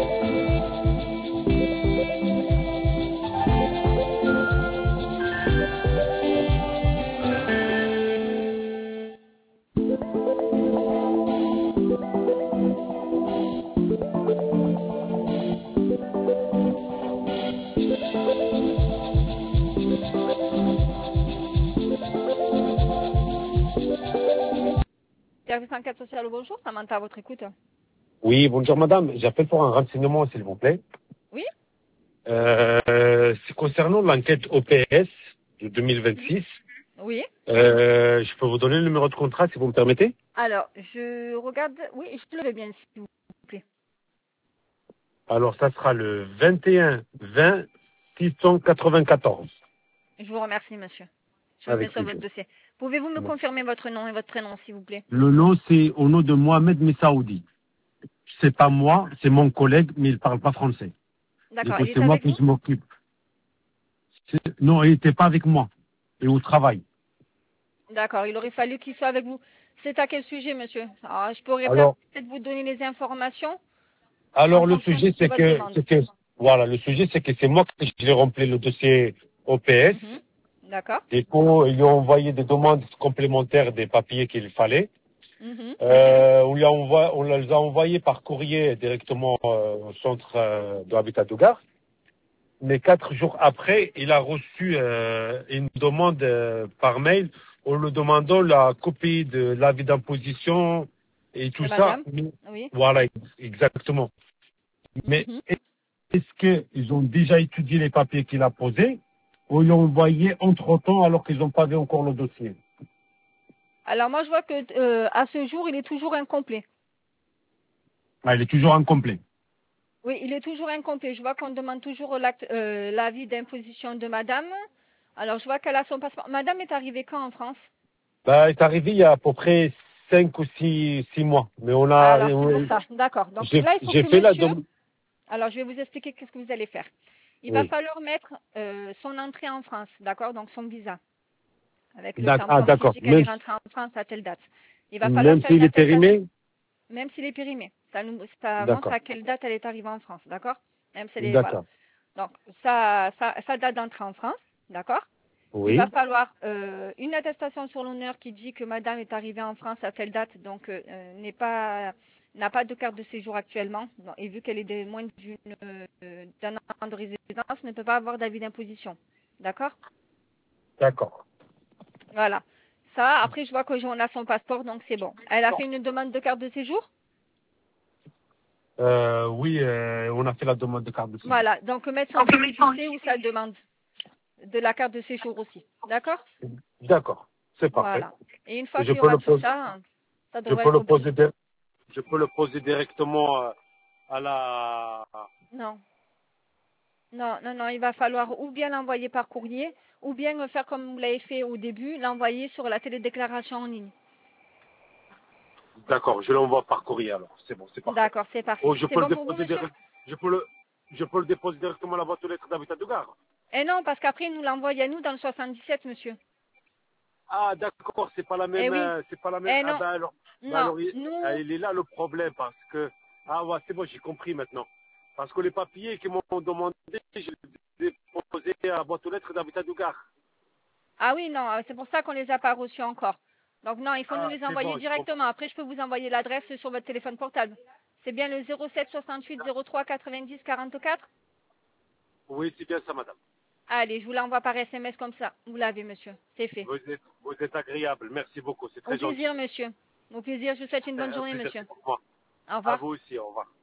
Service enquête sociale, bonjour, Samantha, à votre écoute. Oui, bonjour madame. J'appelle pour un renseignement, s'il vous plaît. Oui. C'est concernant l'enquête OPS de 2026. Oui. Je peux vous donner le numéro de contrat, si vous me permettez? Alors, je regarde. Oui, je le veux bien, s'il vous plaît. Alors, ça sera le 21 20 694. Je vous remercie, monsieur. Je me mets Avec sur plaisir. votre dossier. Pouvez-vous me Merci. confirmer votre nom et votre prénom, s'il vous plaît? Le nom, c'est au nom de Mohamed Messaoudi. C'est pas moi, c'est mon collègue, mais il parle pas français. Du D'accord, coup, il c'est est moi avec qui vous? je m'occupe. Non, il n'était pas avec moi. Et au travail. D'accord, il aurait fallu qu'il soit avec vous. C'est à quel sujet, monsieur? Alors, je pourrais Alors, peut-être vous donner les informations en Alors le fonction sujet de c'est votre que demande. voilà, le sujet c'est que c'est moi qui j'ai rempli le dossier OPS. Mhm. D'accord. Du coup, ils lui ont envoyé des demandes complémentaires des papiers qu'il fallait. Mhm. On les a envoyés par courrier directement au centre de l'habitat de Gare. Mais 4 jours après, il a reçu une demande par mail en lui demandant la copie de l'avis d'imposition et tout De ça. madame? Oui. Voilà, exactement. Mais Mhm. est-ce qu'ils ont déjà étudié les papiers qu'il a posés ou ils l'ont envoyé entre-temps alors qu'ils n'ont pas vu encore le dossier? Alors, moi, je vois que à ce jour, il est toujours incomplet. Ah, il est toujours incomplet. Oui, il est toujours incomplet. Je vois qu'on demande toujours l'avis d'imposition de madame. Alors, je vois qu'elle a son passeport. Madame est arrivée quand en France? Bah, il est arrivé il y a à peu près 5 ou 6 mois. Mais Alors, c'est pour ça. D'accord. Donc là, il faut j'ai que fait la monsieur... demande. Alors, je vais vous expliquer qu'est-ce que vous allez faire. Il va Oui. falloir mettre son entrée en France, d'accord? Donc, son visa. Avec le Ah, tampon qui d'accord. dit qu'elle est rentrée en France à telle date. Il va falloir Même faire une s'il est attestation. périmé? Même s'il est périmé. Ça montre D'accord. à quelle date elle est arrivée en France, d'accord? Même si elle est... Voilà. D'accord. Donc, ça date d'entrée en France, d'accord? Il va Oui. falloir une attestation sur l'honneur qui dit que madame est arrivée en France à telle date, donc n'a pas de carte de séjour actuellement, et vu qu'elle est moins d'un an de résidence, ne peut pas avoir d'avis d'imposition. D'accord? D'accord. Voilà. Ça, après, je vois qu'on a son passeport, donc c'est bon. Elle a fait une demande de carte de séjour? Oui, on a fait la demande de carte de séjour. Voilà. Donc, mettre son récépissé ou sa demande de la carte de séjour aussi. D'accord? D'accord. C'est parfait. Voilà. Et une fois Et je qu'il y peux aura le tout poser, ça, ça je devrait peux le être bon. poser, je peux le poser directement à la. Non. Non, non, non, il va falloir ou bien l'envoyer par courrier, ou bien faire comme vous l'avez fait au début, l'envoyer sur la télédéclaration en ligne. D'accord, je l'envoie par courrier alors. C'est bon, c'est parfait. D'accord, c'est Oh, parfait. C'est bon pour vous, monsieur? je peux le déposer directement à la boîte aux lettres d'habitat de Gare. Eh non, parce qu'après, il nous l'envoie à nous dans le 77, monsieur. Ah, d'accord, c'est pas la Eh même, oui. c'est pas la même. Eh Ah non. bah Non. alors, Nous, il est là le problème parce que ah ouais, c'est bon, j'ai compris maintenant. Parce que les papiers qui m'ont demandé, je les ai déposés à la boîte aux lettres d'habitat de Gare. ah oui, non, c'est pour ça qu'on les a pas reçus encore. Donc non, il faut nous Ah, les c'est envoyer bon, j'ai directement. compris. Après, je peux vous envoyer l'adresse sur votre téléphone portable. C'est bien le 07 68 03 90 44? Oui, c'est bien ça, madame. Allez, je vous l'envoie par SMS comme ça. Vous l'avez, monsieur. C'est fait. Vous êtes agréable. Merci beaucoup, c'est Au très plaisir, gentil. monsieur. Au plaisir, je vous souhaite une bonne Un journée, plaisir, monsieur. c'est pour moi. Au À revoir. vous aussi, au revoir.